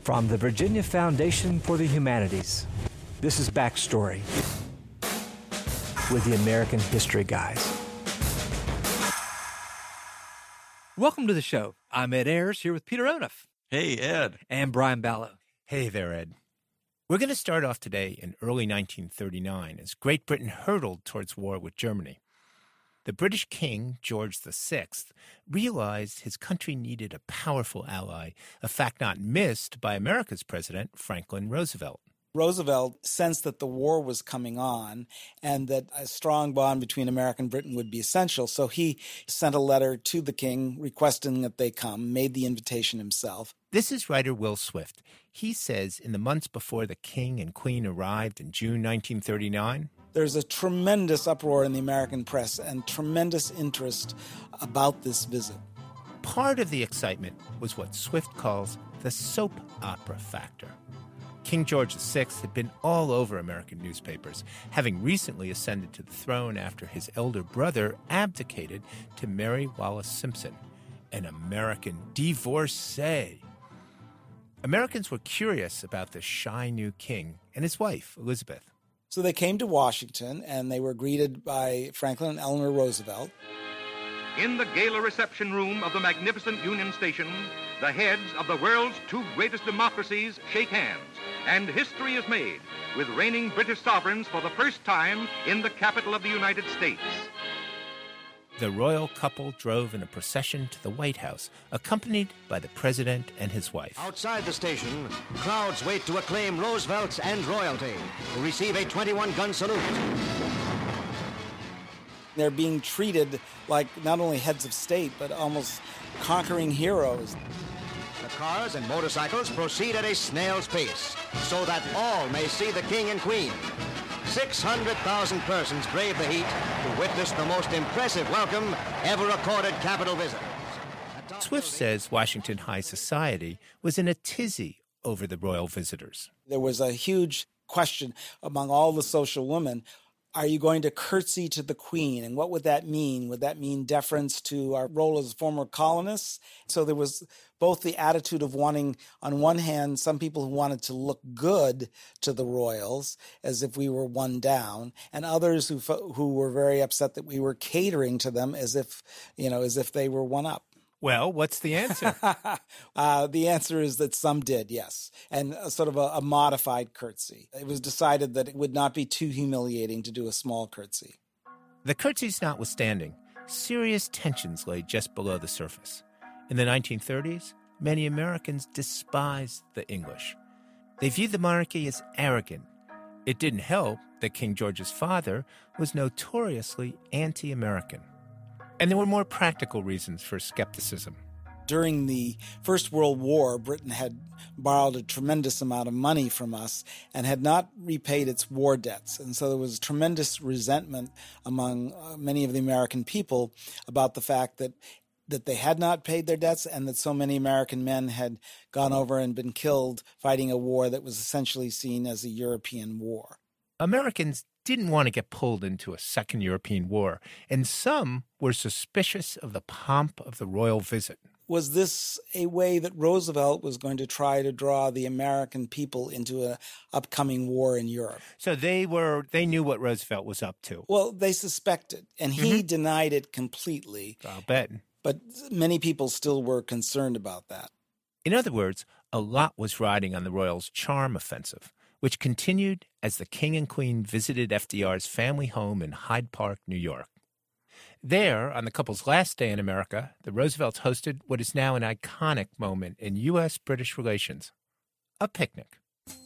From the Virginia Foundation for the Humanities, this is Backstory with the American History Guys. Welcome to the show. I'm Ed Ayers here with Peter Onuf. Hey, Ed. And Brian Ballo. Hey there, Ed. We're going to start off today in early 1939 as Great Britain hurtled towards war with Germany. The British King, George VI, realized his country needed a powerful ally, a fact not missed by America's president, Franklin Roosevelt. Roosevelt sensed that the war was coming on and that a strong bond between America and Britain would be essential. So he sent a letter to the king requesting that they come, made the invitation himself. This is writer Will Swift. He says in the months before the king and queen arrived in June 1939, there's a tremendous uproar in the American press and tremendous interest about this visit. Part of the excitement was what Swift calls the soap opera factor. King George VI had been all over American newspapers, having recently ascended to the throne after his elder brother abdicated to Mary Wallace Simpson, an American divorcee. Americans were curious about the shy new king and his wife, Elizabeth. So they came to Washington, and they were greeted by Franklin and Eleanor Roosevelt. In the gala reception room of the magnificent Union Station, the heads of the world's two greatest democracies shake hands, and history is made with reigning British sovereigns for the first time in the capital of the United States. The royal couple drove in a procession to the White House, accompanied by the president and his wife. Outside the station, crowds wait to acclaim Roosevelt and royalty, who receive a 21-gun salute. They're being treated like not only heads of state, but almost conquering heroes. The cars and motorcycles proceed at a snail's pace, so that all may see the king and queen. 600,000 persons brave the heat to witness the most impressive welcome ever accorded Capitol visitors. Swift says Washington high society was in a tizzy over the royal visitors. There was a huge question among all the social women. Are you going to curtsy to the queen? And what would that mean? Would that mean deference to our role as former colonists? So there was both the attitude of wanting, on one hand, some people who wanted to look good to the royals, as if we were one down, and others who were very upset that we were catering to them as if they were one up. Well, what's the answer? The answer is that some did, yes, and sort of a modified curtsy. It was decided that it would not be too humiliating to do a small curtsy. The curtsies notwithstanding, serious tensions lay just below the surface. In the 1930s, many Americans despised the English. They viewed the monarchy as arrogant. It didn't help that King George's father was notoriously anti-American. And there were more practical reasons for skepticism. During the First World War, Britain had borrowed a tremendous amount of money from us and had not repaid its war debts. And so there was tremendous resentment among many of the American people about the fact that they had not paid their debts and that so many American men had gone over and been killed fighting a war that was essentially seen as a European war. Americans didn't want to get pulled into a second European war, and some were suspicious of the pomp of the royal visit. Was this a way that Roosevelt was going to try to draw the American people into an upcoming war in Europe? So they knew what Roosevelt was up to. Well, they suspected, and he denied it completely. I'll bet. But many people still were concerned about that. In other words, a lot was riding on the royals' charm offensive, which continued as the king and queen visited FDR's family home in Hyde Park, New York. There, on the couple's last day in America, the Roosevelts hosted what is now an iconic moment in U.S.-British relations, a picnic.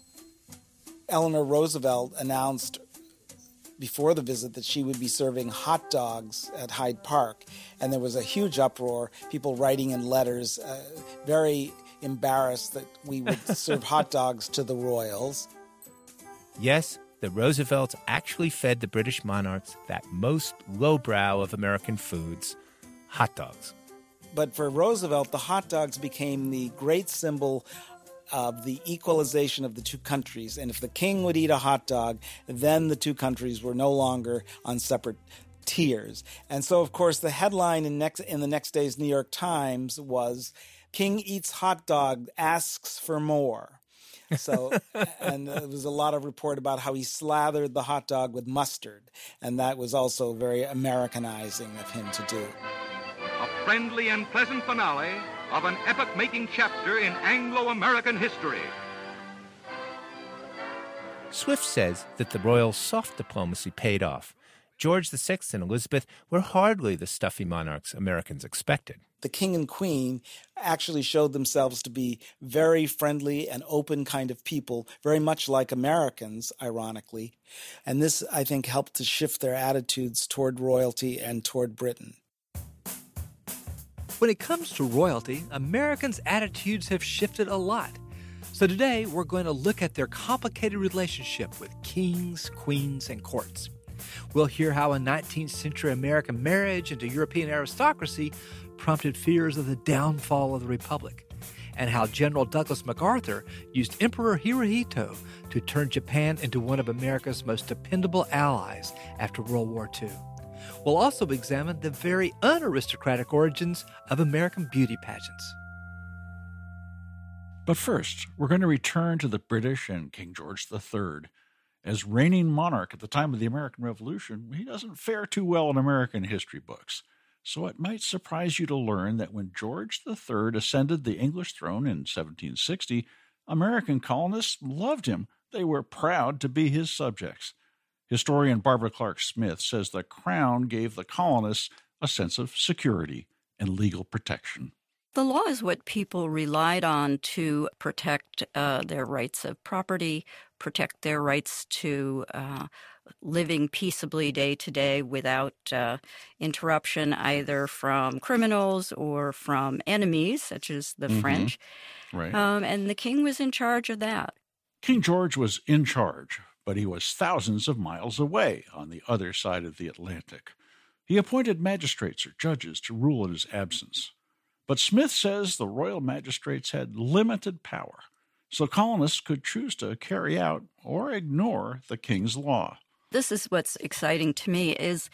Eleanor Roosevelt announced before the visit that she would be serving hot dogs at Hyde Park, and there was a huge uproar, people writing in letters, very embarrassed that we would serve hot dogs to the royals. Yes, the Roosevelts actually fed the British monarchs that most lowbrow of American foods, hot dogs. But for Roosevelt, the hot dogs became the great symbol of the equalization of the two countries. And if the king would eat a hot dog, then the two countries were no longer on separate tiers. And so, of course, the headline in the next day's New York Times was, King eats hot dog, asks for more. So, and there was a lot of report about how he slathered the hot dog with mustard, and that was also very Americanizing of him to do. A friendly and pleasant finale of an epoch-making chapter in Anglo-American history. Swift says that the royal soft diplomacy paid off. George VI and Elizabeth were hardly the stuffy monarchs Americans expected. The king and queen actually showed themselves to be very friendly and open kind of people, very much like Americans, ironically. And this, I think, helped to shift their attitudes toward royalty and toward Britain. When it comes to royalty, Americans' attitudes have shifted a lot. So today, we're going to look at their complicated relationship with kings, queens, and courts. We'll hear how a 19th century American marriage into European aristocracy prompted fears of the downfall of the Republic, and how General Douglas MacArthur used Emperor Hirohito to turn Japan into one of America's most dependable allies after World War II. We'll also examine the very unaristocratic origins of American beauty pageants. But first, we're going to return to the British and King George III. As reigning monarch at the time of the American Revolution, he doesn't fare too well in American history books. So it might surprise you to learn that when George III ascended the English throne in 1760, American colonists loved him. They were proud to be his subjects. Historian Barbara Clark Smith says the crown gave the colonists a sense of security and legal protection. The law is what people relied on to protect their rights of property, protect their rights to living peaceably day to day without interruption either from criminals or from enemies, such as the French. Right. And the king was in charge of that. King George was in charge, but he was thousands of miles away on the other side of the Atlantic. He appointed magistrates or judges to rule in his absence. But Smith says the royal magistrates had limited power, so colonists could choose to carry out or ignore the king's law. This is what's exciting to me is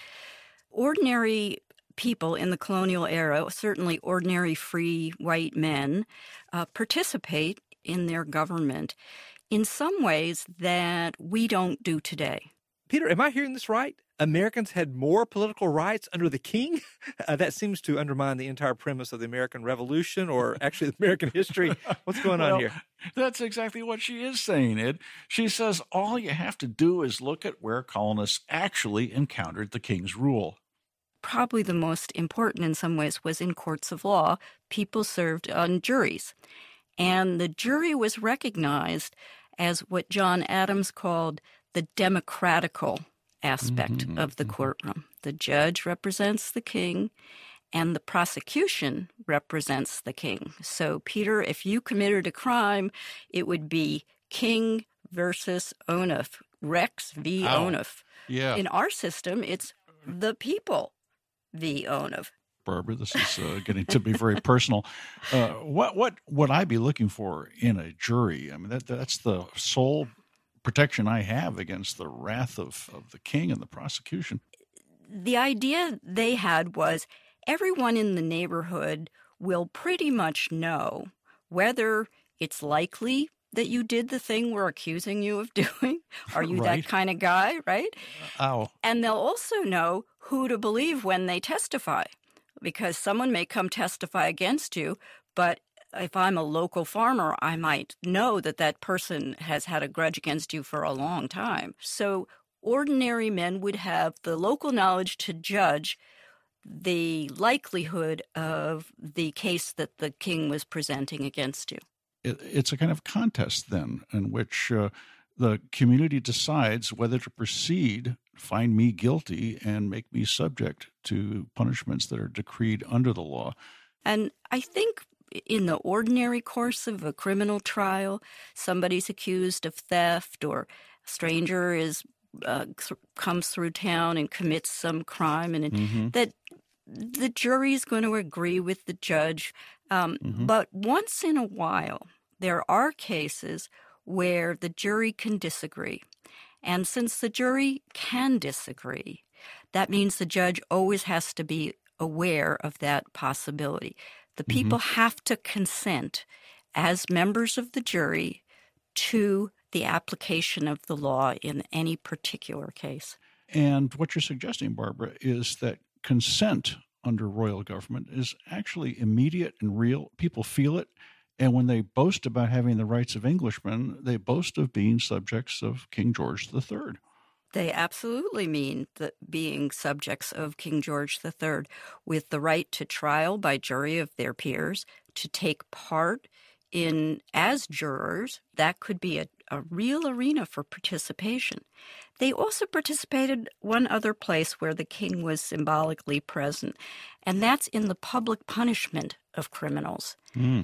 ordinary people in the colonial era, certainly ordinary free white men, participate in their government in some ways that we don't do today. Peter, am I hearing this right? Americans had more political rights under the king? That seems to undermine the entire premise of the American Revolution, or actually the American history. What's going on here? That's exactly what she is saying, Ed. She says all you have to do is look at where colonists actually encountered the king's rule. Probably the most important in some ways was in courts of law. People served on juries. And the jury was recognized as what John Adams called the democratical aspect of the courtroom. The judge represents the king, and the prosecution represents the king. So, Peter, if you committed a crime, it would be King versus Onuf, Rex v. Onuf. Yeah. In our system, it's the people v. Onuf. Barbara, this is getting to be very personal. What would I be looking for in a jury? I mean, that's the sole protection I have against the wrath of the king and the prosecution. The idea they had was everyone in the neighborhood will pretty much know whether it's likely that you did the thing we're accusing you of doing. Are you Right. that kind of guy, right? Ow. And they'll also know who to believe when they testify, because someone may come testify against you, but if I'm a local farmer, I might know that that person has had a grudge against you for a long time. So ordinary men would have the local knowledge to judge the likelihood of the case that the king was presenting against you. It's a kind of contest then in which the community decides whether to proceed, find me guilty, and make me subject to punishments that are decreed under the law. And I think in the ordinary course of a criminal trial, somebody's accused of theft, or a stranger comes through town and commits some crime, and that the jury is going to agree with the judge. But once in a while, there are cases where the jury can disagree. And since the jury can disagree, that means the judge always has to be aware of that possibility. The people have to consent as members of the jury to the application of the law in any particular case. And what you're suggesting, Barbara, is that consent under royal government is actually immediate and real. People feel it. And when they boast about having the rights of Englishmen, they boast of being subjects of King George III. They absolutely mean that being subjects of King George III, with the right to trial by jury of their peers, to take part in as jurors. That could be a real arena for participation. They also participated one other place where the king was symbolically present, and that's in the public punishment of criminals.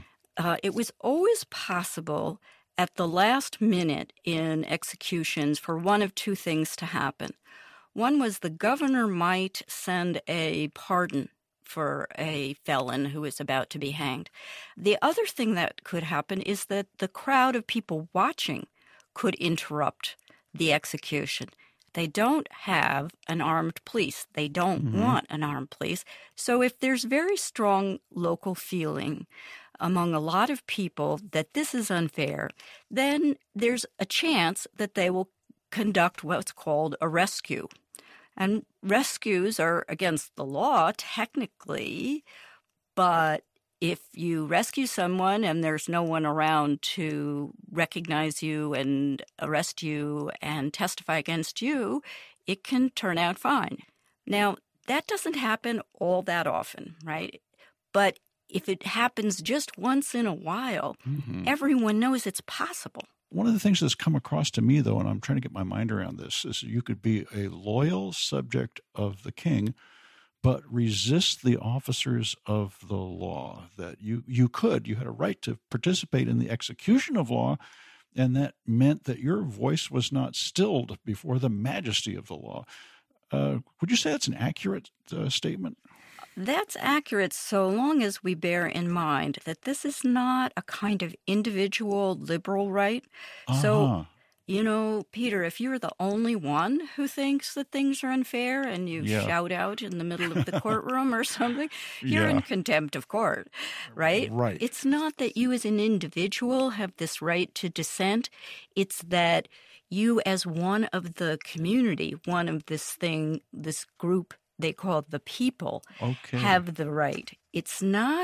It was always possible at the last minute in executions for one of two things to happen. One was the governor might send a pardon for a felon who is about to be hanged. The other thing that could happen is that the crowd of people watching could interrupt the execution. They don't have an armed police. They don't want an armed police. So if there's very strong local feeling among a lot of people that this is unfair, then there's a chance that they will conduct what's called a rescue. And rescues are against the law, technically, but if you rescue someone and there's no one around to recognize you and arrest you and testify against you, it can turn out fine. Now, that doesn't happen all that often, right? But if it happens just once in a while, everyone knows it's possible. One of the things that's come across to me, though, and I'm trying to get my mind around this, is you could be a loyal subject of the king, but resist the officers of the law. That you had a right to participate in the execution of law, and that meant that your voice was not stilled before the majesty of the law. Would you say that's an accurate statement? That's accurate so long as we bear in mind that this is not a kind of individual liberal right. So, Peter, if you're the only one who thinks that things are unfair and you shout out in the middle of the courtroom or something, you're in contempt of court, right? Right. It's not that you as an individual have this right to dissent. It's that you as one of the community, one of this group they call the people, have the right. It's not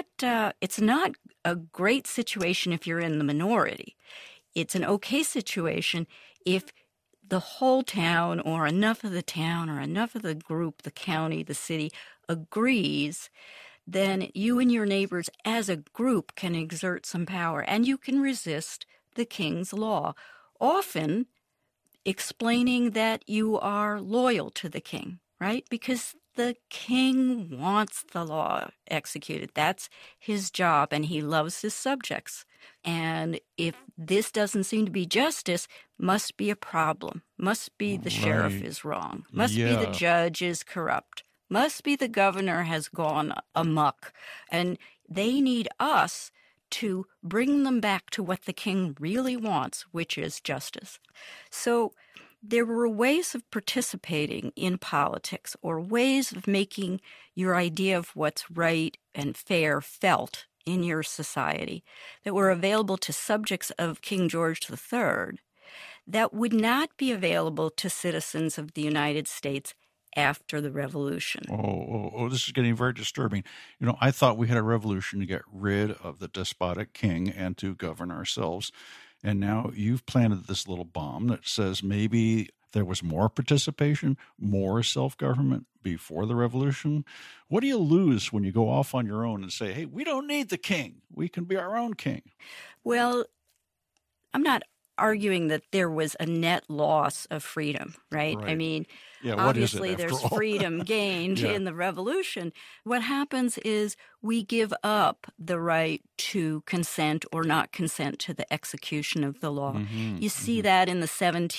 a great situation if you're in the minority. It's an okay situation if the whole town or enough of the town or enough of the group, the county, the city, agrees, then you and your neighbors as a group can exert some power and you can resist the king's law, often explaining that you are loyal to the king, right? Because the king wants the law executed. That's his job, and he loves his subjects. And if this doesn't seem to be justice, must be a problem. Must be the sheriff is wrong. Must be the judge is corrupt. Must be the governor has gone amok. And they need us to bring them back to what the king really wants, which is justice. So there were ways of participating in politics or ways of making your idea of what's right and fair felt in your society that were available to subjects of King George III that would not be available to citizens of the United States after the Revolution. This is getting very disturbing. I thought we had a revolution to get rid of the despotic king and to govern ourselves. And now you've planted this little bomb that says maybe there was more participation, more self-government before the revolution. What do you lose when you go off on your own and say, hey, we don't need the king. We can be our own king? Well, I'm not arguing that there was a net loss of freedom, right? I mean, obviously there's freedom gained in the revolution. What happens is we give up the right to consent or not consent to the execution of the law. You see that in the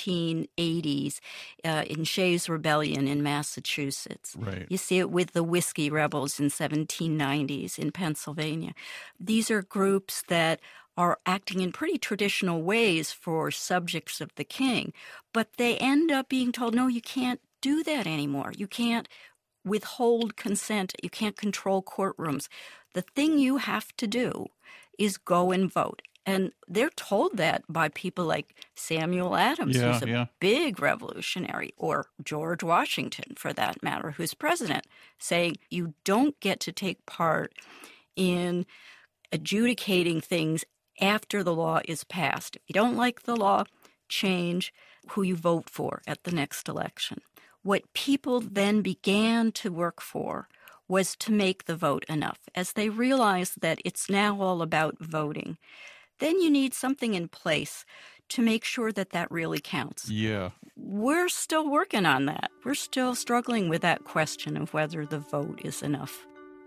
1780s in Shays' Rebellion in Massachusetts. Right. You see it with the Whiskey Rebels in 1790s in Pennsylvania. These are groups that are acting in pretty traditional ways for subjects of the king, but they end up being told, no, you can't do that anymore. You can't withhold consent. You can't control courtrooms. The thing you have to do is go and vote. And they're told that by people like Samuel Adams, who's a big revolutionary, or George Washington, for that matter, who's president, saying you don't get to take part in adjudicating things after the law is passed. If you don't like the law, change who you vote for at the next election. What people then began to work for was to make the vote enough. As they realized that it's now all about voting, then you need something in place to make sure that that really counts. Yeah. We're still working on that. We're still struggling with that question of whether the vote is enough.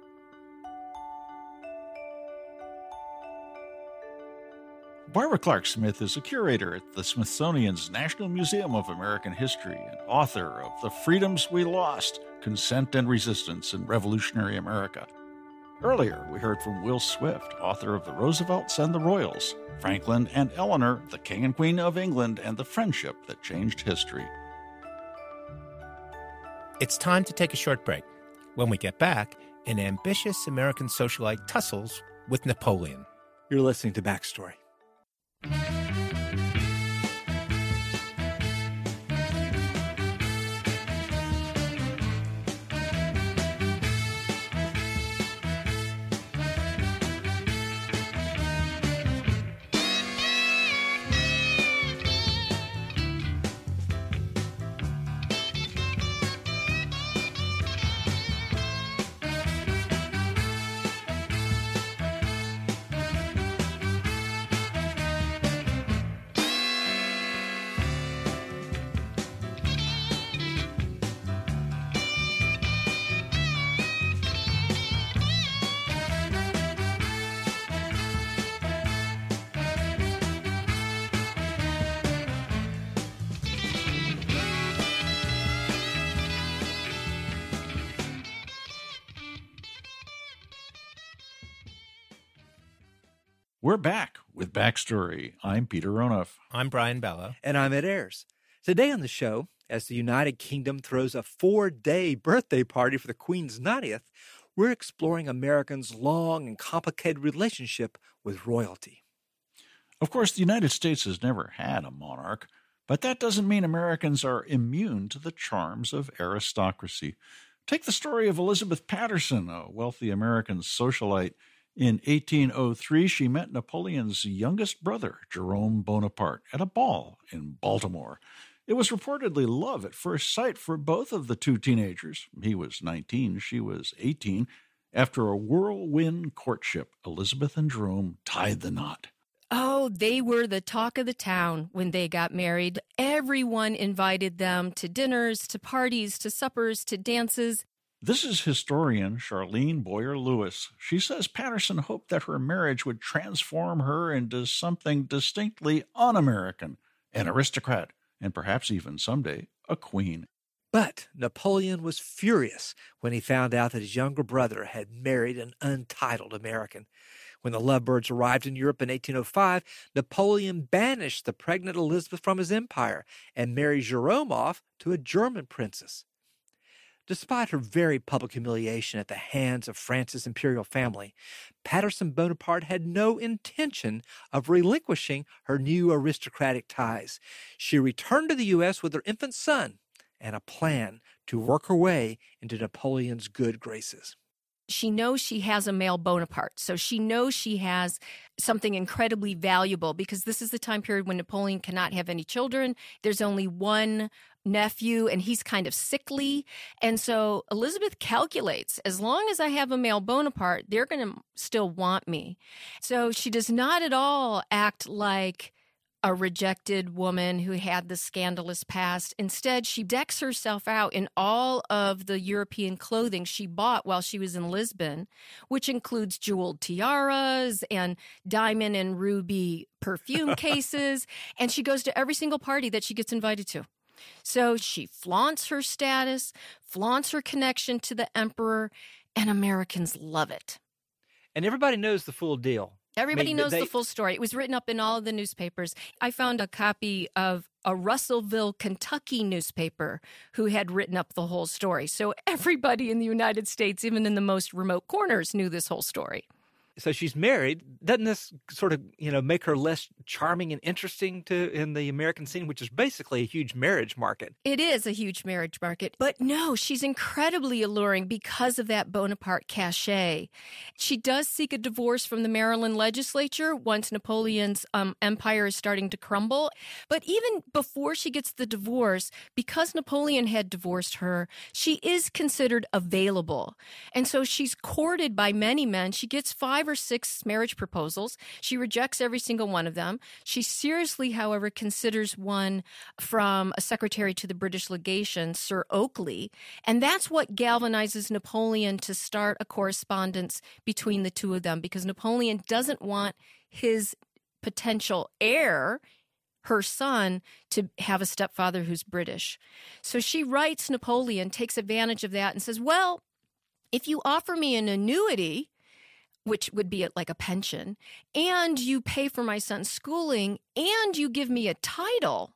Barbara Clark Smith is a curator at the Smithsonian's National Museum of American History and author of The Freedoms We Lost, Consent and Resistance in Revolutionary America. Earlier, we heard from Will Swift, author of The Roosevelts and the Royals, Franklin and Eleanor, the King and Queen of England, and the Friendship That Changed History. It's time to take a short break. When we get back, an ambitious American socialite tussles with Napoleon. You're listening to Backstory. We're back with Backstory. I'm Peter Ronoff. I'm Brian Bello. And I'm Ed Ayers. Today on the show, as the United Kingdom throws a 4-day birthday party for the Queen's 90th, we're exploring Americans' long and complicated relationship with royalty. Of course, the United States has never had a monarch, but that doesn't mean Americans are immune to the charms of aristocracy. Take the story of Elizabeth Patterson, a wealthy American socialite. In 1803, she met Napoleon's youngest brother, Jerome Bonaparte, at a ball in Baltimore. It was reportedly love at first sight for both of the two teenagers. He was 19, she was 18. After a whirlwind courtship, Elizabeth and Jerome tied the knot. Oh, they were the talk of the town when they got married. Everyone invited them to dinners, to parties, to suppers, to dances. This is historian Charlene Boyer-Lewis. She says Patterson hoped that her marriage would transform her into something distinctly un-American, an aristocrat, and perhaps even someday a queen. But Napoleon was furious when he found out that his younger brother had married an untitled American. When the lovebirds arrived in Europe in 1805, Napoleon banished the pregnant Elizabeth from his empire and married Jerome off to a German princess. Despite her very public humiliation at the hands of France's imperial family, Patterson Bonaparte had no intention of relinquishing her new aristocratic ties. She returned to the U.S. with her infant son and a plan to work her way into Napoleon's good graces. She knows she has a male Bonaparte, so she knows she has something incredibly valuable because this is the time period when Napoleon cannot have any children. There's only one nephew, and he's kind of sickly. And so Elizabeth calculates, as long as I have a male Bonaparte, they're going to still want me. So she does not at all act like a rejected woman who had the scandalous past. Instead, she decks herself out in all of the European clothing she bought while she was in Lisbon, which includes jeweled tiaras and diamond and ruby perfume cases. And she goes to every single party that she gets invited to. So she flaunts her status, flaunts her connection to the emperor, and Americans love it. And everybody knows the full deal. Everybody knows the full story. It was written up in all of the newspapers. I found a copy of a Russellville, Kentucky newspaper who had written up the whole story. So everybody in the United States, even in the most remote corners, knew this whole story. So she's married. Doesn't this sort of, make her less charming and interesting in the American scene, which is basically a huge marriage market? It is a huge marriage market. But no, she's incredibly alluring because of that Bonaparte cachet. She does seek a divorce from the Maryland legislature once Napoleon's empire is starting to crumble. But even before she gets the divorce, because Napoleon had divorced her, she is considered available. And so she's courted by many men. She gets 5 or 6 marriage proposals. She rejects every single one of them. She seriously, however, considers one from a secretary to the British legation, Sir Oakley. And that's what galvanizes Napoleon to start a correspondence between the two of them, because Napoleon doesn't want his potential heir, her son, to have a stepfather who's British. So she writes Napoleon, takes advantage of that, and says, well, if you offer me an annuity, which would be like a pension, and you pay for my son's schooling, and you give me a title,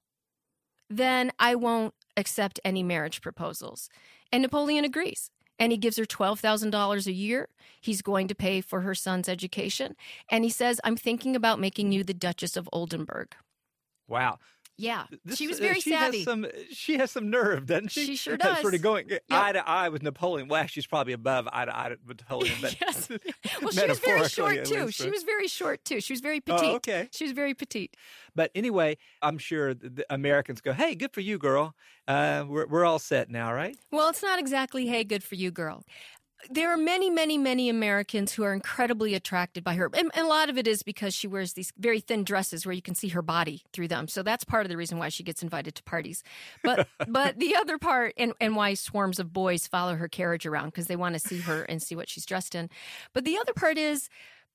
then I won't accept any marriage proposals. And Napoleon agrees. And he gives her $12,000 a year. He's going to pay for her son's education. And he says, I'm thinking about making you the Duchess of Oldenburg. Wow. Yeah, she was very savvy. She has some nerve, doesn't she? She sure does. Sort of going eye to eye with Napoleon. Well, she's probably above eye to eye with Napoleon. But yes. Well, she was very short, too. She was very short, too. She was very petite. Oh, okay. She was very petite. But anyway, I'm sure the Americans go, hey, good for you, girl. We're all set now, right? Well, it's not exactly, hey, good for you, girl. There are many, many, many Americans who are incredibly attracted by her. And a lot of it is because she wears these very thin dresses where you can see her body through them. So that's part of the reason why she gets invited to parties. But the other part, and why swarms of boys follow her carriage around, because they want to see her and see what she's dressed in. But the other part is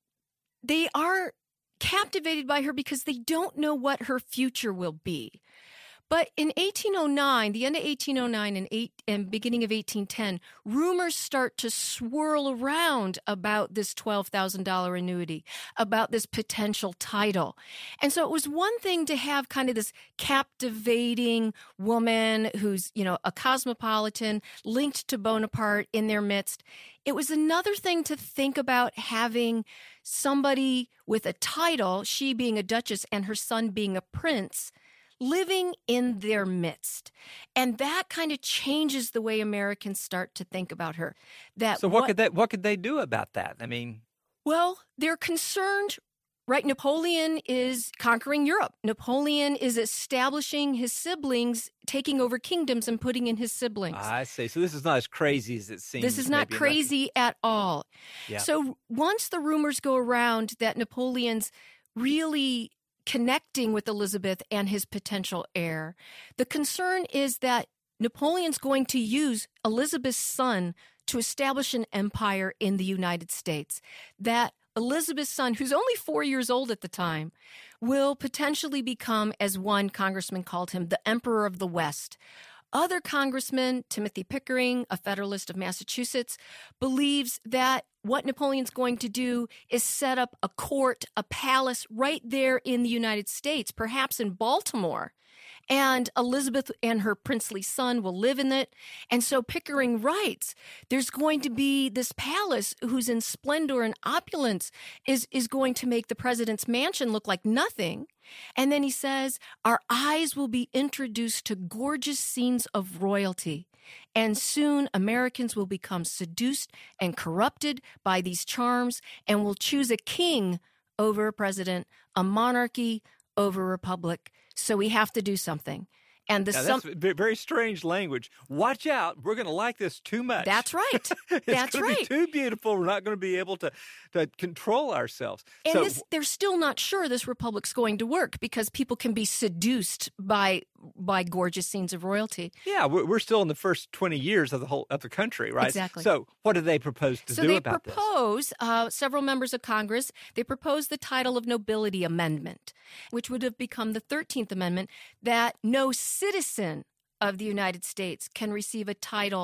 they are captivated by her because they don't know what her future will be. But in 1809, the end of 1809 and beginning of 1810, rumors start to swirl around about this $12,000 annuity, about this potential title. And so it was one thing to have kind of this captivating woman who's, a cosmopolitan linked to Bonaparte in their midst. It was another thing to think about having somebody with a title, she being a duchess and her son being a prince, living in their midst. And that kind of changes the way Americans start to think about her. So what could they do about that? I mean, well, they're concerned, right? Napoleon is conquering Europe. Napoleon is establishing his siblings, taking over kingdoms and putting in his siblings. I see. So this is not as crazy as it seems. This is not crazy at all. Yeah. So once the rumors go around that Napoleon's really connecting with Elizabeth and his potential heir, the concern is that Napoleon's going to use Elizabeth's son to establish an empire in the United States. That Elizabeth's son, who's only 4 years old at the time, will potentially become, as one congressman called him, the Emperor of the West. Other congressmen, Timothy Pickering, a Federalist of Massachusetts, believes that what Napoleon's going to do is set up a court, a palace right there in the United States, perhaps in Baltimore. And Elizabeth and her princely son will live in it. And so Pickering writes, there's going to be this palace whose in splendor and opulence is going to make the president's mansion look like nothing. And then he says, our eyes will be introduced to gorgeous scenes of royalty. And soon Americans will become seduced and corrupted by these charms and will choose a king over a president, a monarchy over a republic. So we have to do something. And that's very strange language. Watch out. We're going to like this too much. That's right. It's going to be too beautiful. We're not going to be able to control ourselves. And they're still not sure this republic's going to work because people can be seduced by gorgeous scenes of royalty. Yeah, we're still in the first 20 years of the country, right? Exactly. So what do they propose to do about this? So they propose, several members of Congress, they propose the title of nobility amendment, which would have become the 13th Amendment, that no citizen of the United States can receive a title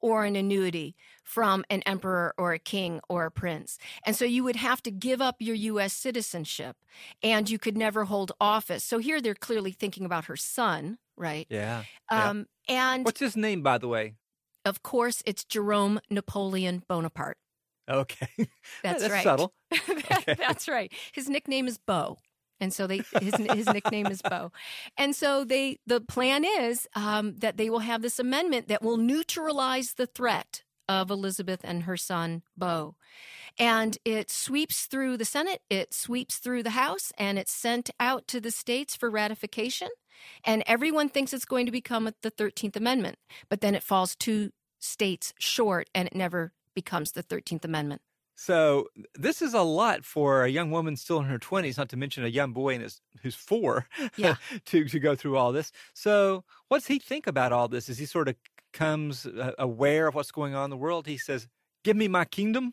or an annuity from an emperor or a king or a prince. And so you would have to give up your U.S. citizenship, and you could never hold office. So here they're clearly thinking about her son, right? Yeah. And what's his name, by the way? of course, it's Jerome Napoleon Bonaparte. Okay. That's right. Subtle. Okay. That's right. His nickname is Beau. And so his nickname is Beau. And so the plan is that they will have this amendment that will neutralize the threat of Elizabeth and her son, Beau. And it sweeps through the Senate, it sweeps through the House, and it's sent out to the states for ratification. And everyone thinks it's going to become the 13th Amendment, but then it falls 2 states short, and it never becomes the 13th Amendment. So this is a lot for a young woman still in her 20s, not to mention a young boy who's 4, to go through all this. So what's he think about all this? As he sort of comes aware of what's going on in the world, he says, "Give me my kingdom"?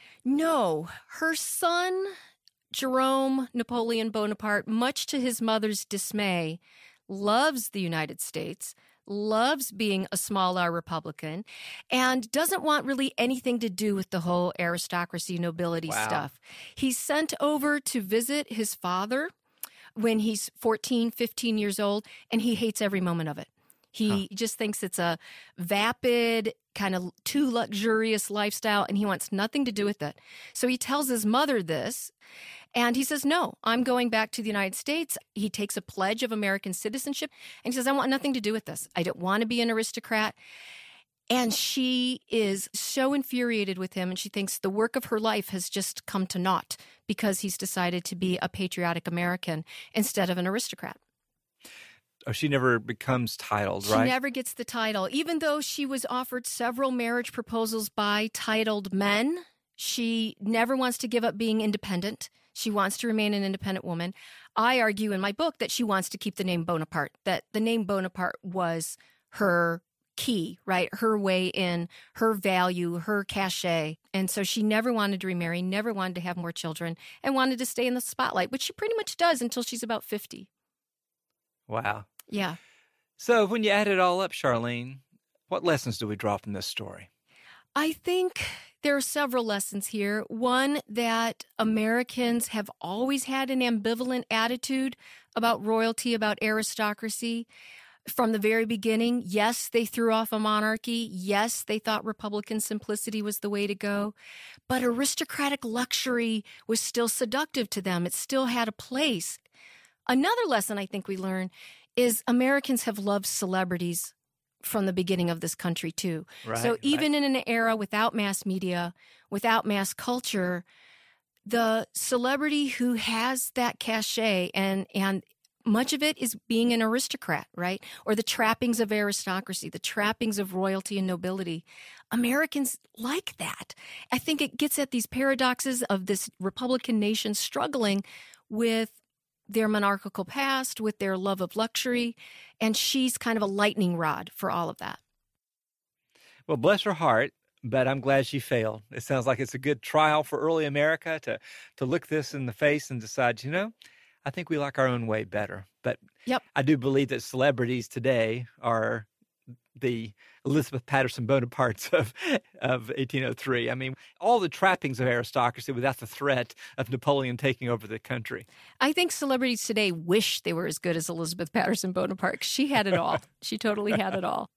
No, her son, Jerome Napoleon Bonaparte, much to his mother's dismay, loves the United States, loves being a small R Republican, and doesn't want really anything to do with the whole aristocracy, nobility stuff. He's sent over to visit his father when he's 14, 15 years old, and he hates every moment of it. He just thinks it's a vapid, kind of too luxurious lifestyle, and he wants nothing to do with it. So he tells his mother this, and he says, "No, I'm going back to the United States." He takes a pledge of American citizenship, and he says, "I want nothing to do with this. I don't want to be an aristocrat." And she is so infuriated with him, and she thinks the work of her life has just come to naught because he's decided to be a patriotic American instead of an aristocrat. Oh, she never becomes titled, right? She never gets the title. Even though she was offered several marriage proposals by titled men, she never wants to give up being independent. She wants to remain an independent woman. I argue in my book that she wants to keep the name Bonaparte, that the name Bonaparte was her key, right? Her way in, her value, her cachet. And so she never wanted to remarry, never wanted to have more children, and wanted to stay in the spotlight, which she pretty much does until she's about 50. Wow. Yeah. So when you add it all up, Charlene, what lessons do we draw from this story? I think there are several lessons here. One, that Americans have always had an ambivalent attitude about royalty, about aristocracy. From the very beginning, yes, they threw off a monarchy. Yes, they thought Republican simplicity was the way to go. But aristocratic luxury was still seductive to them. It still had a place. Another lesson I think we learn is Americans have loved celebrities from the beginning of this country, too. Right, so even in an era without mass media, without mass culture, the celebrity who has that cachet and much of it is being an aristocrat, right? Or the trappings of aristocracy, the trappings of royalty and nobility. Americans like that. I think it gets at these paradoxes of this Republican nation struggling with their monarchical past, with their love of luxury, and she's kind of a lightning rod for all of that. Well, bless her heart, but I'm glad she failed. It sounds like it's a good trial for early America to look this in the face and decide, I think we like our own way better. But I do believe that celebrities today are the Elizabeth Patterson Bonapartes of 1803. I mean, all the trappings of aristocracy without the threat of Napoleon taking over the country. I think celebrities today wish they were as good as Elizabeth Patterson Bonaparte. She had it all. She totally had it all.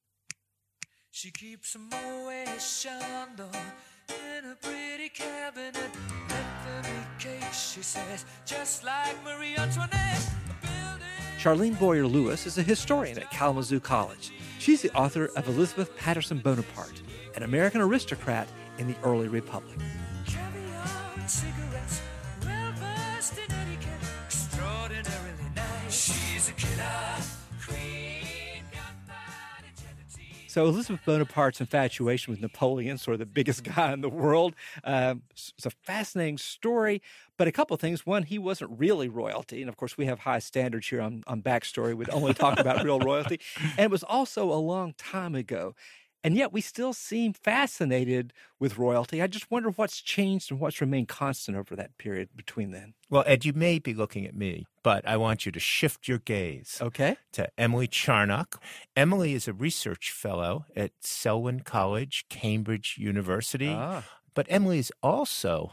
She keeps a Moet Chandon in a pretty cabinet. Anthony cake, she says, just like Marie Antoinette. Charlene Boyer-Lewis is a historian at Kalamazoo College. She's the author of Elizabeth Patterson Bonaparte, an American aristocrat in the early republic. Caviar and cigarettes, well-versed in etiquette, extraordinarily nice. She's a killer queen, got that integrity. So Elizabeth Bonaparte's infatuation with Napoleon, sort of the biggest guy in the world, it's a fascinating story. But a couple of things. One, he wasn't really royalty. And, of course, we have high standards here on Backstory. We'd only talk about real royalty. And it was also a long time ago. And yet we still seem fascinated with royalty. I just wonder what's changed and what's remained constant over that period between then. Well, Ed, you may be looking at me, but I want you to shift your gaze to Emily Charnock. Emily is a research fellow at Selwyn College, Cambridge University. But Emily is also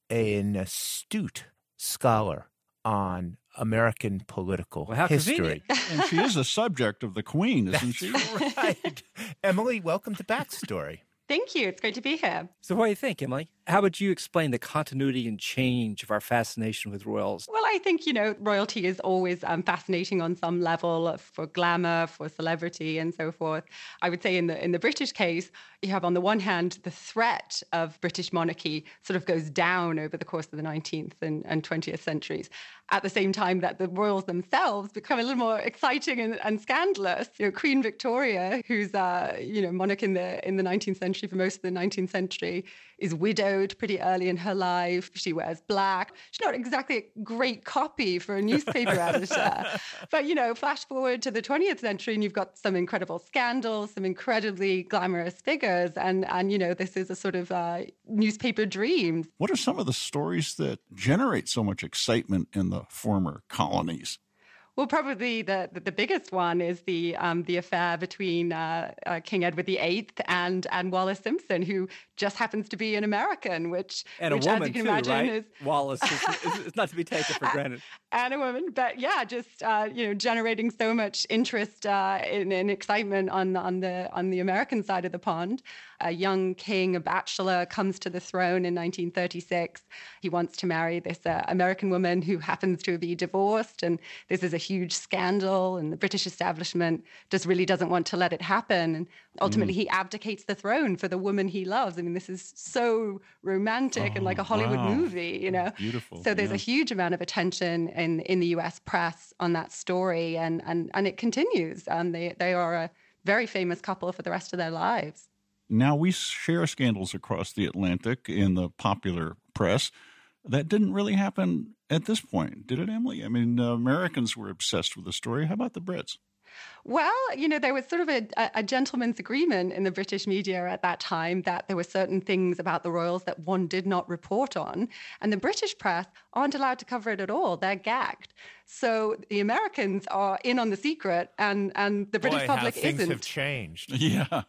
an astute scholar on American political history. And she is a subject of the Queen, isn't she? Right. Emily, welcome to Backstory. Thank you. It's great to be here. So what do you think, Emily? How would you explain the continuity and change of our fascination with royals? Well, I think, royalty is always fascinating on some level for glamour, for celebrity, and so forth. I would say in the British case, you have on the one hand, the threat of British monarchy sort of goes down over the course of the 19th and 20th centuries. At the same time that the royals themselves become a little more exciting and scandalous. Queen Victoria, who's monarch in the 19th century for most of the 19th century, is widowed pretty early in her life. She wears black. She's not exactly a great copy for a newspaper editor. But, flash forward to the 20th century and you've got some incredible scandals, some incredibly glamorous figures. And this is a sort of newspaper dream. What are some of the stories that generate so much excitement in the former colonies? Well, probably the biggest one is the affair between King Edward VIII and Wallis Simpson, who just happens to be an American, which a woman as you can imagine, right? is Wallis is not to be taken for granted. And a woman, but yeah, just generating so much interest and excitement on the American side of the pond. A young king, a bachelor, comes to the throne in 1936. He wants to marry this American woman who happens to be divorced, and this is a huge scandal, and the British establishment just really doesn't want to let it happen. And ultimately, he abdicates the throne for the woman he loves. I mean, this is so romantic and like a Hollywood movie, Beautiful. So there's a huge amount of attention in the U.S. press on that story, and it continues. They are a very famous couple for the rest of their lives. Now, we share scandals across the Atlantic in the popular press. That didn't really happen at this point, did it, Emily? I mean, Americans were obsessed with the story. How about the Brits? Well, there was sort of a gentleman's agreement in the British media at that time that there were certain things about the royals that one did not report on. And the British press aren't allowed to cover it at all. They're gagged. So the Americans are in on the secret and the British public how things isn't. have changed. Yeah.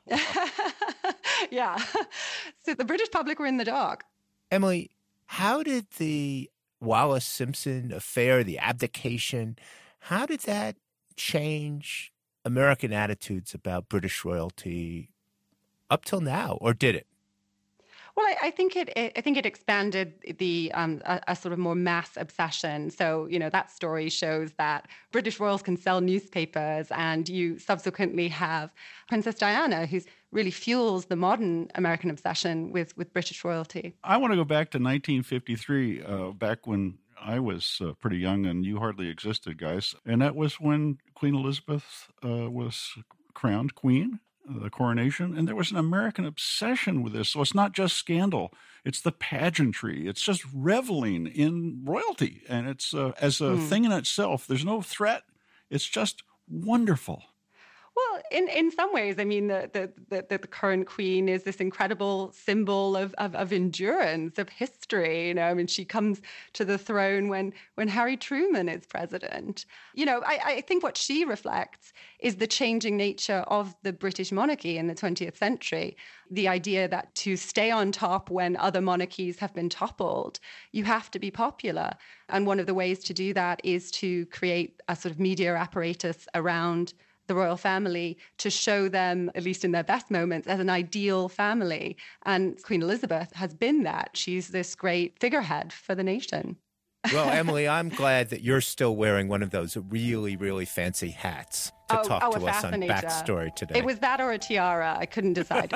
Yeah. So the British public were in the dark. Emily, how did the Wallis Simpson affair, the abdication, how did that change American attitudes about British royalty up till now, or did it? Well, I think it expanded the a sort of more mass obsession. So, that story shows that British royals can sell newspapers, and you subsequently have Princess Diana, who really fuels the modern American obsession with British royalty. I want to go back to 1953, back when I was pretty young and you hardly existed, guys. And that was when Queen Elizabeth was crowned queen. The coronation, and there was an American obsession with this. So it's not just scandal, it's the pageantry. It's just reveling in royalty, and it's as a thing in itself. There's no threat. It's just wonderful. Well, in some ways, I mean, the current queen is this incredible symbol of endurance, of history. I mean, she comes to the throne when Harry Truman is president. I think what she reflects is the changing nature of the British monarchy in the 20th century. The idea that to stay on top when other monarchies have been toppled, you have to be popular. And one of the ways to do that is to create a sort of media apparatus around the royal family to show them, at least in their best moments, as an ideal family. And Queen Elizabeth has been that. She's this great figurehead for the nation. Well, Emily, I'm glad that you're still wearing one of those really, really fancy hats to talk to us on Backstory today. It was that or a tiara. I couldn't decide.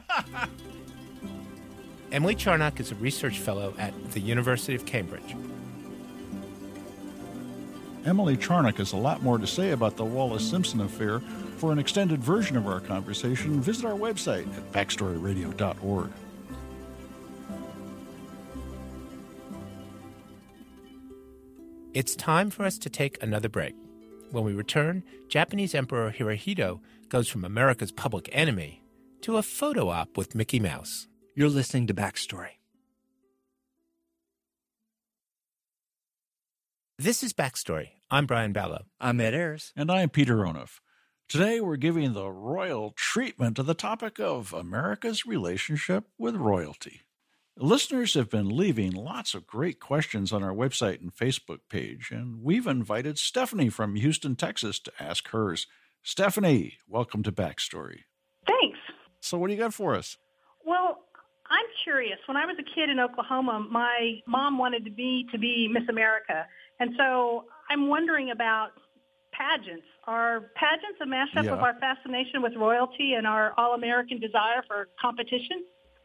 Emily Charnock is a research fellow at the University of Cambridge. Emily Charnock has a lot more to say about the Wallis-Simpson affair. For an extended version of our conversation, visit our website at backstoryradio.org. It's time for us to take another break. When we return, Japanese Emperor Hirohito goes from America's public enemy to a photo op with Mickey Mouse. You're listening to Backstory. This is Backstory. I'm Brian Ballow. I'm Ed Ayers. And I'm Peter Onuf. Today we're giving the royal treatment to the topic of America's relationship with royalty. Listeners have been leaving lots of great questions on our website and Facebook page, and we've invited Stephanie from Houston, Texas, to ask hers. Stephanie, welcome to Backstory. Thanks. So what do you got for us? Well, I'm curious. When I was a kid in Oklahoma, my mom wanted me to be Miss America. And so I'm wondering about pageants. Are pageants a mashup of our fascination with royalty and our all-American desire for competition?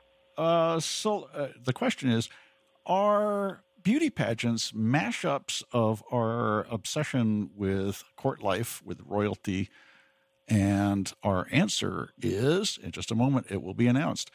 So the question is, are beauty pageants mashups of our obsession with court life, with royalty? And our answer is, in just a moment, it will be announced.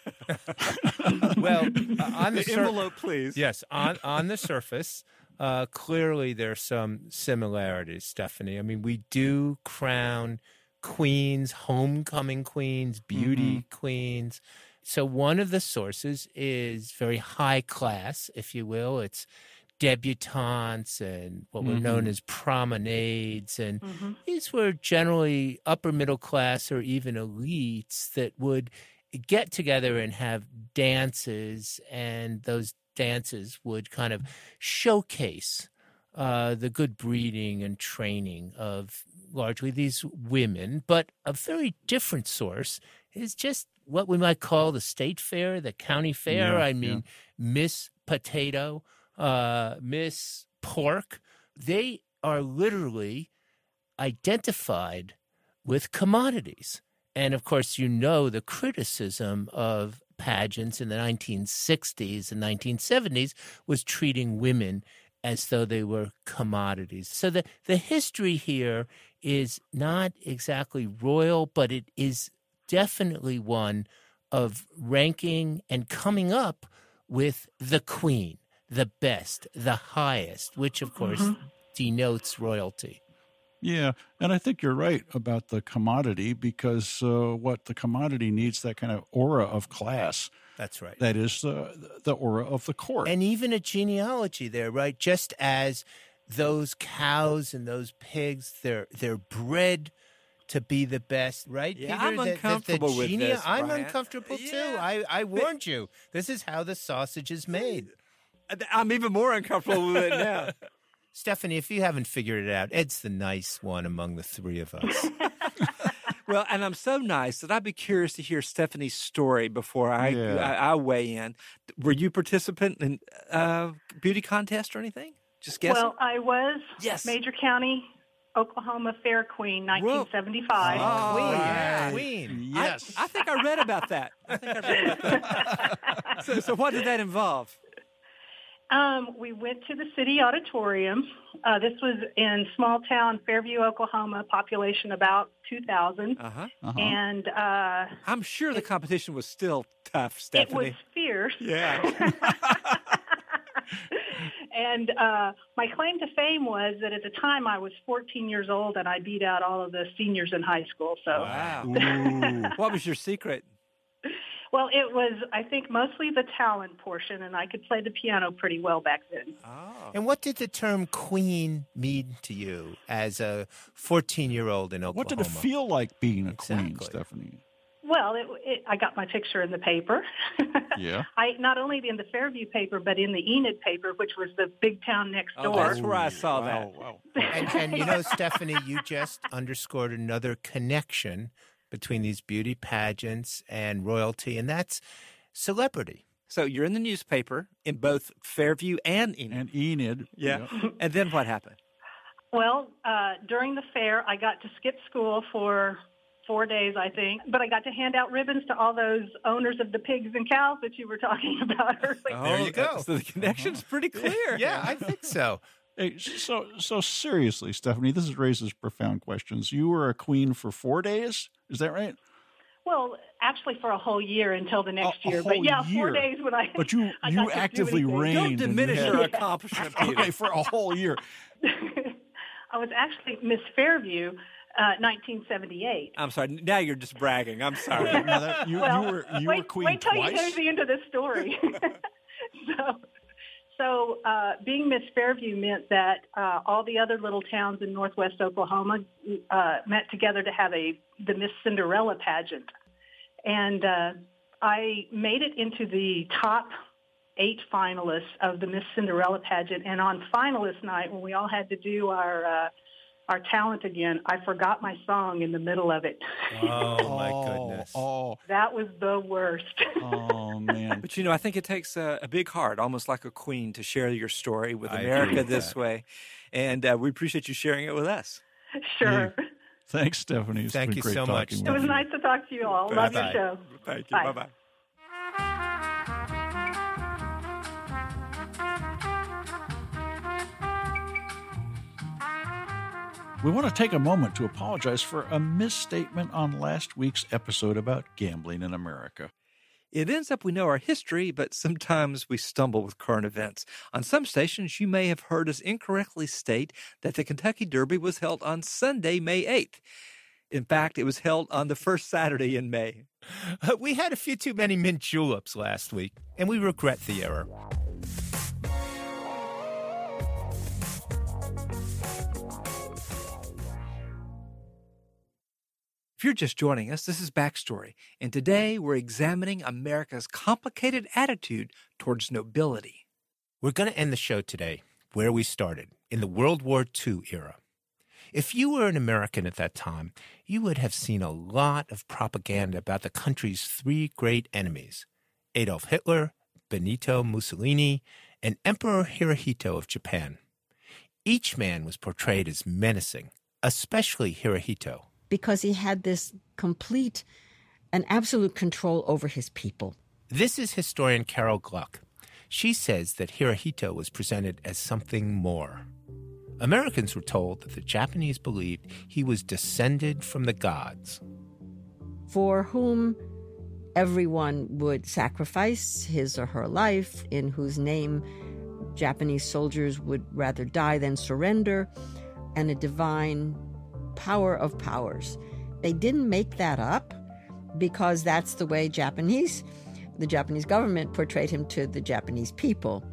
Well, on the envelope, please. Yes, on the surface, clearly there's some similarities, Stephanie. I mean, we do crown queens, homecoming queens, beauty queens. So one of the sources is very high class, if you will. It's debutantes and what were known as promenades. And these were generally upper middle class or even elites that would get together and have dances, and those dances would kind of showcase the good breeding and training of largely these women. But a very different source is just what we might call the state fair, the county fair. Miss Potato, Miss Pork. They are literally identified with commodities. And, of course, you know the criticism of pageants in the 1960s and 1970s was treating women as though they were commodities. So the history here is not exactly royal, but it is definitely one of ranking and coming up with the queen, the best, the highest, which, of course, denotes royalty. Yeah, and I think you're right about the commodity, because what the commodity needs, that kind of aura of class. That's right. That is the aura of the court. And even a genealogy there, right? Just as those cows and those pigs, they're bred to be the best, right, Yeah, Peter? I'm uncomfortable with this, I'm Brian. uncomfortable, too. Yeah. I warned you. This is how the sausage is made. I'm even more uncomfortable with it now. Stephanie, if you haven't figured it out, Ed's the nice one among the three of us. Well, and I'm so nice that I'd be curious to hear Stephanie's story before I weigh in. Were you a participant in beauty contest or anything? Just guessing? Well, I was Yes. Major County, Oklahoma Fair Queen, 1975. Oh, Queen. yeah. Queen. Yes. I think I read about that. So what did that involve? We went to the city auditorium. This was in small town Fairview, Oklahoma, population about 2,000. And I'm sure the competition was still tough, it Stephanie. was fierce. Yeah. And my claim to fame was that at the time I was 14 years old and I beat out all of the seniors in high school. So, Wow. What was your secret? Well, it was, I think, mostly the talent portion, and I could play the piano pretty well back then. Oh. And what did the term queen mean to you as a 14-year-old in Oklahoma? What did it feel like being a queen, Exactly. Stephanie? Well, I got my picture in the paper. Yeah. I not only in the Fairview paper, but in the Enid paper, which was the big town next Oh, door. that's where I saw that. Wow. And you know, Stephanie, you just underscored another connection between these beauty pageants and royalty, and that's celebrity. So you're in the newspaper in both Fairview and Enid. And Enid. Yeah. And then what happened? Well, during the fair, I got to skip school for 4 days, I think, but I got to hand out ribbons to all those owners of the pigs and cows that you were talking about earlier. There you go. So the connection's pretty clear. Yeah, I think so. Hey, so seriously, Stephanie, this raises profound questions. You were a queen for 4 days? Is that right? Well, actually for a whole year until the next A year. whole But yeah, year. 4 days when I But you I got to do actively anything. reigned. Don't and you diminish had- your accomplishment, Peter. Okay, for a whole year. I was actually Miss Fairview, 1978. I'm sorry. Now you're just bragging. I'm sorry. You were queen wait till twice? you hear the end of the story. So being Miss Fairview meant that all the other little towns in northwest Oklahoma met together to have the Miss Cinderella pageant. And I made it into the top 8 finalists of the Miss Cinderella pageant. And on finalist night, when we all had to do our talent again, I forgot my song in the middle of it. Oh, my goodness. Oh, That was the worst. oh man. But, I think it takes a big heart, almost like a queen, to share your story with I agree America with this that. way. And we appreciate you sharing it with us. Sure. Thanks, Stephanie. It's Thank been you great so much. talking It was with you. nice to talk to you all. Love your Bye-bye. show. Thank you. Bye. Bye-bye. We want to take a moment to apologize for a misstatement on last week's episode about gambling in America. It ends up we know our history, but sometimes we stumble with current events. On some stations, you may have heard us incorrectly state that the Kentucky Derby was held on Sunday, May 8th. In fact, it was held on the first Saturday in May. We had a few too many mint juleps last week, and we regret the error. If you're just joining us, this is Backstory, and today we're examining America's complicated attitude towards nobility. We're going to end the show today where we started, in the World War II era. If you were an American at that time, you would have seen a lot of propaganda about the country's 3 great enemies, Adolf Hitler, Benito Mussolini, and Emperor Hirohito of Japan. Each man was portrayed as menacing, especially Hirohito, because he had this complete and absolute control over his people. This is historian Carol Gluck. She says that Hirohito was presented as something more. Americans were told that the Japanese believed he was descended from the gods, for whom everyone would sacrifice his or her life, in whose name Japanese soldiers would rather die than surrender, and a divine power of powers. They didn't make that up because that's the way the Japanese government portrayed him to the Japanese people.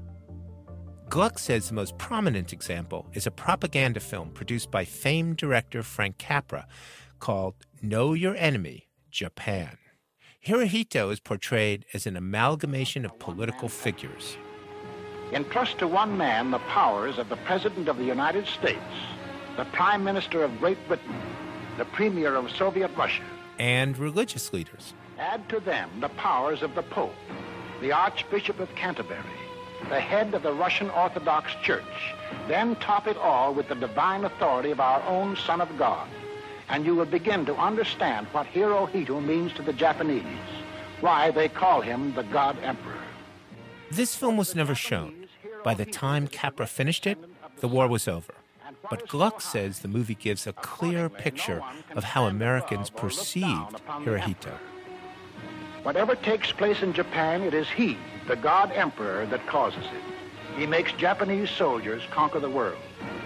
Gluck says the most prominent example is a propaganda film produced by famed director Frank Capra called Know Your Enemy, Japan. Hirohito is portrayed as an amalgamation of political figures. Entrust to one man the powers of the President of the United States, the Prime Minister of Great Britain, the Premier of Soviet Russia, and religious leaders. Add to them the powers of the Pope, the Archbishop of Canterbury, the head of the Russian Orthodox Church. Then top it all with the divine authority of our own Son of God, and you will begin to understand what Hirohito means to the Japanese, why they call him the God Emperor. This film was never shown. By the time Capra finished it, the war was over. But Gluck says the movie gives a clear picture of how Americans perceived Hirohito. Whatever takes place in Japan, it is he, the God Emperor, that causes it. He makes Japanese soldiers conquer the world.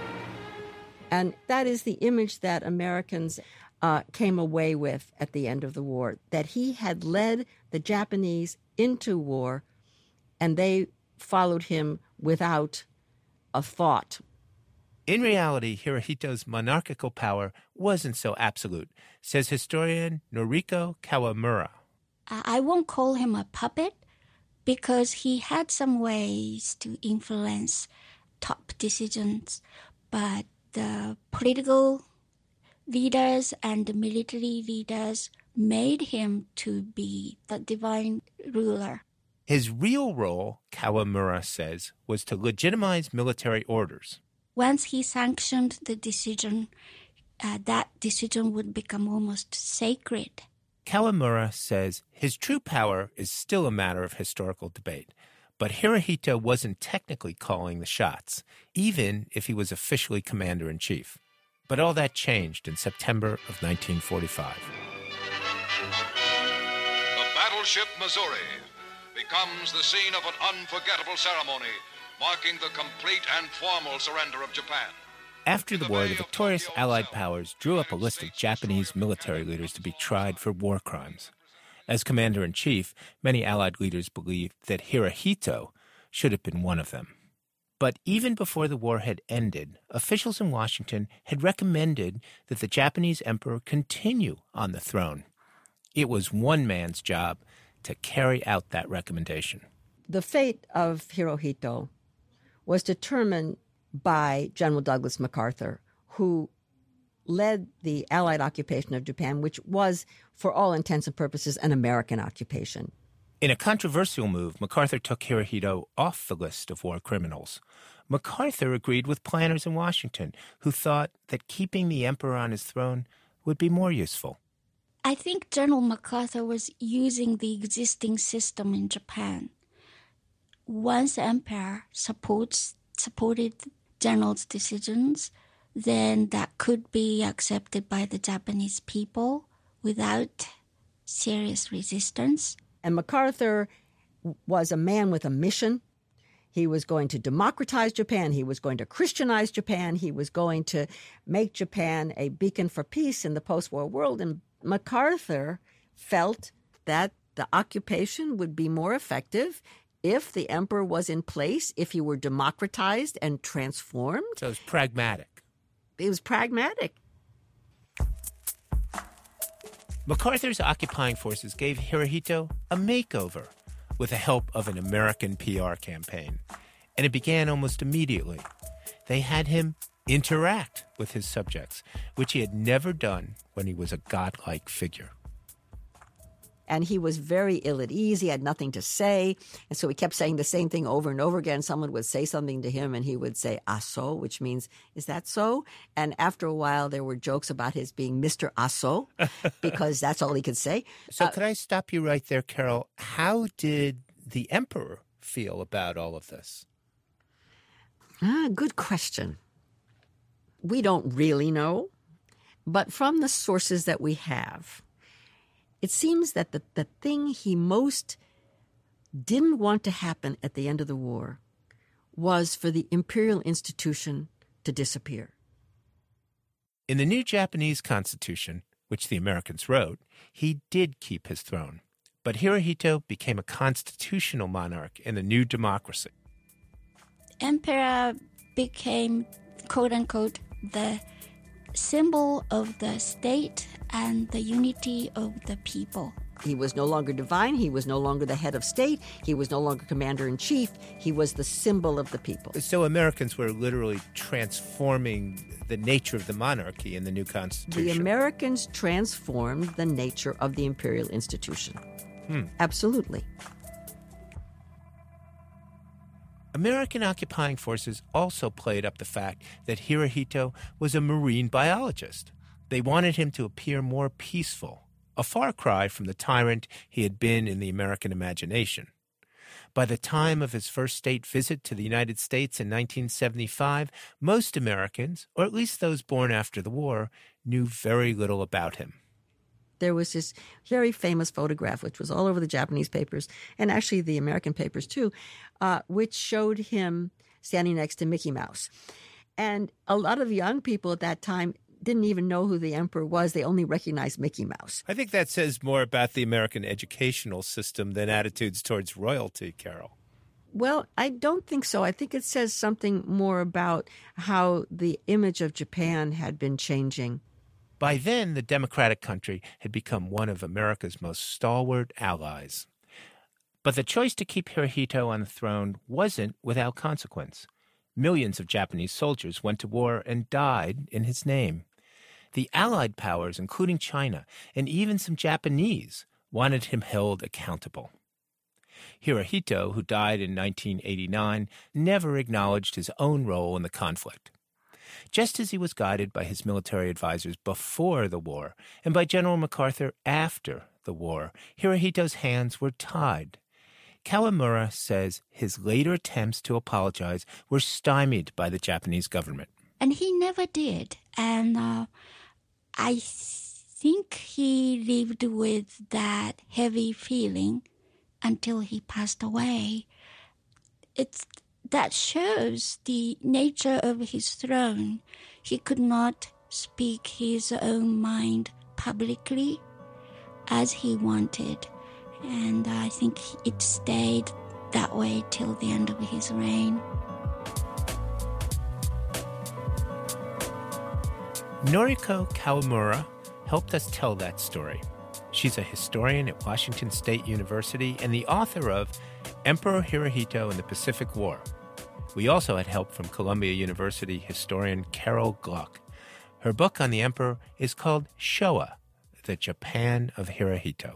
And that is the image that Americans came away with at the end of the war, that he had led the Japanese into war, and they followed him without a thought. In reality, Hirohito's monarchical power wasn't so absolute, says historian Noriko Kawamura. I won't call him a puppet because he had some ways to influence top decisions, but the political leaders and the military leaders made him to be the divine ruler. His real role, Kawamura says, was to legitimize military orders. Once he sanctioned the decision, that decision would become almost sacred. Kawamura says his true power is still a matter of historical debate, but Hirohito wasn't technically calling the shots, even if he was officially commander-in-chief. But all that changed in September of 1945. The battleship Missouri becomes the scene of an unforgettable ceremony marking the complete and formal surrender of Japan. After the war, the victorious Allied powers drew up a list of Japanese military leaders to be tried for war crimes. As commander-in-chief, many Allied leaders believed that Hirohito should have been one of them. But even before the war had ended, officials in Washington had recommended that the Japanese emperor continue on the throne. It was one man's job to carry out that recommendation. The fate of Hirohito was determined by General Douglas MacArthur, who led the Allied occupation of Japan, which was, for all intents and purposes, an American occupation. In a controversial move, MacArthur took Hirohito off the list of war criminals. MacArthur agreed with planners in Washington, who thought that keeping the emperor on his throne would be more useful. I think General MacArthur was using the existing system in Japan. Once the emperor supported general's decisions, then that could be accepted by the Japanese people without serious resistance. And MacArthur was a man with a mission. He was going to democratize Japan. He was going to Christianize Japan. He was going to make Japan a beacon for peace in the post-war world. And MacArthur felt that the occupation would be more effective if the emperor was in place, if he were democratized and transformed. So it was pragmatic. It was pragmatic. MacArthur's occupying forces gave Hirohito a makeover with the help of an American PR campaign. And it began almost immediately. They had him interact with his subjects, which he had never done when he was a godlike figure. And he was very ill at ease. He had nothing to say. And so he kept saying the same thing over and over again. Someone would say something to him and he would say, "Aso," which means, "Is that so?" And after a while, there were jokes about his being Mr. Aso because that's all he could say. So could I stop you right there, Carol? How did the emperor feel about all of this? Good question. We don't really know. But from the sources that we have, it seems that the thing he most didn't want to happen at the end of the war was for the imperial institution to disappear. In the new Japanese constitution, which the Americans wrote, he did keep his throne. But Hirohito became a constitutional monarch in the new democracy. Emperor became, quote-unquote, the symbol of the state and the unity of the people. He was no longer divine. He was no longer the head of state. He was no longer commander-in-chief. He was the symbol of the people. So Americans were literally transforming the nature of the monarchy in the new constitution. The Americans transformed the nature of the imperial institution. Absolutely. American occupying forces also played up the fact that Hirohito was a marine biologist. They wanted him to appear more peaceful, a far cry from the tyrant he had been in the American imagination. By the time of his first state visit to the United States in 1975, most Americans, or at least those born after the war, knew very little about him. There was this very famous photograph, which was all over the Japanese papers, and actually the American papers too, which showed him standing next to Mickey Mouse. And a lot of young people at that time didn't even know who the emperor was. They only recognized Mickey Mouse. I think that says more about the American educational system than attitudes towards royalty, Carol. Well, I don't think so. I think it says something more about how the image of Japan had been changing. By then, the democratic country had become one of America's most stalwart allies. But the choice to keep Hirohito on the throne wasn't without consequence. Millions of Japanese soldiers went to war and died in his name. The Allied powers, including China, and even some Japanese, wanted him held accountable. Hirohito, who died in 1989, never acknowledged his own role in the conflict. Just as he was guided by his military advisors before the war and by General MacArthur after the war, Hirohito's hands were tied. Kawamura says his later attempts to apologize were stymied by the Japanese government. And he never did. And I think he lived with that heavy feeling until he passed away. That shows the nature of his throne. he could not speak his own mind publicly as he wanted. And I think it stayed that way till the end of his reign. Noriko Kawamura helped us tell that story. She's a historian at Washington State University and the author of Emperor Hirohito and the Pacific War. We also had help from Columbia University historian Carol Gluck. Her book on the emperor is called Showa, the Japan of Hirohito.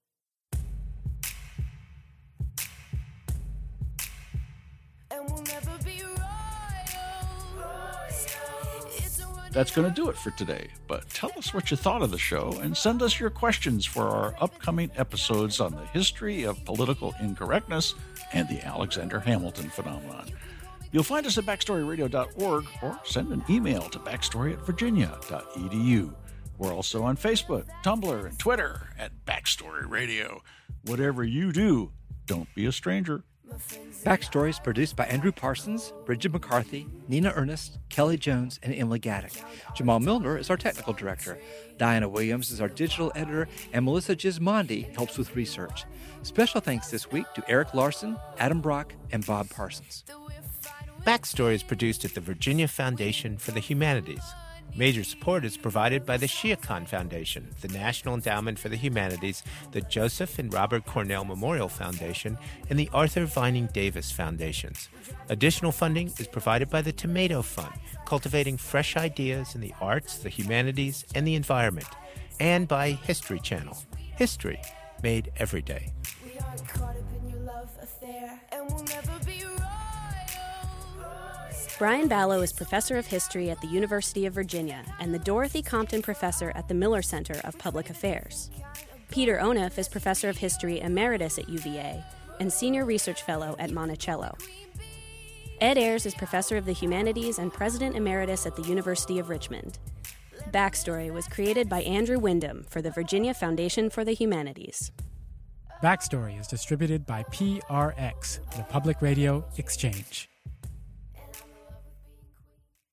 That's going to do it for today, but tell us what you thought of the show and send us your questions for our upcoming episodes on the history of political incorrectness and the Alexander Hamilton phenomenon. You'll find us at backstoryradio.org or send an email to backstory@virginia.edu. We're also on Facebook, Tumblr, and Twitter at Backstory Radio. Whatever you do, don't be a stranger. Backstory is produced by Andrew Parsons, Bridget McCarthy, Nina Ernest, Kelly Jones, and Emily Gaddick. Jamal Milner is our technical director. Diana Williams is our digital editor, and Melissa Gismondi helps with research. Special thanks this week to Eric Larson, Adam Brock, and Bob Parsons. Backstory is produced at the Virginia Foundation for the Humanities. Major support is provided by the Shia Khan Foundation, the National Endowment for the Humanities, the Joseph and Robert Cornell Memorial Foundation, and the Arthur Vining Davis Foundations. Additional funding is provided by the Tomato Fund, cultivating fresh ideas in the arts, the humanities, and the environment, and by History Channel. History made every day. We are caught up in your love affair, and we'll never be royal. Brian Ballow is professor of history at the University of Virginia and the Dorothy Compton Professor at the Miller Center of Public Affairs. Peter Onuf is professor of history emeritus at UVA and senior research fellow at Monticello. Ed Ayers is professor of the humanities and president emeritus at the University of Richmond. Backstory was created by Andrew Wyndham for the Virginia Foundation for the Humanities. Backstory is distributed by PRX, the Public Radio Exchange.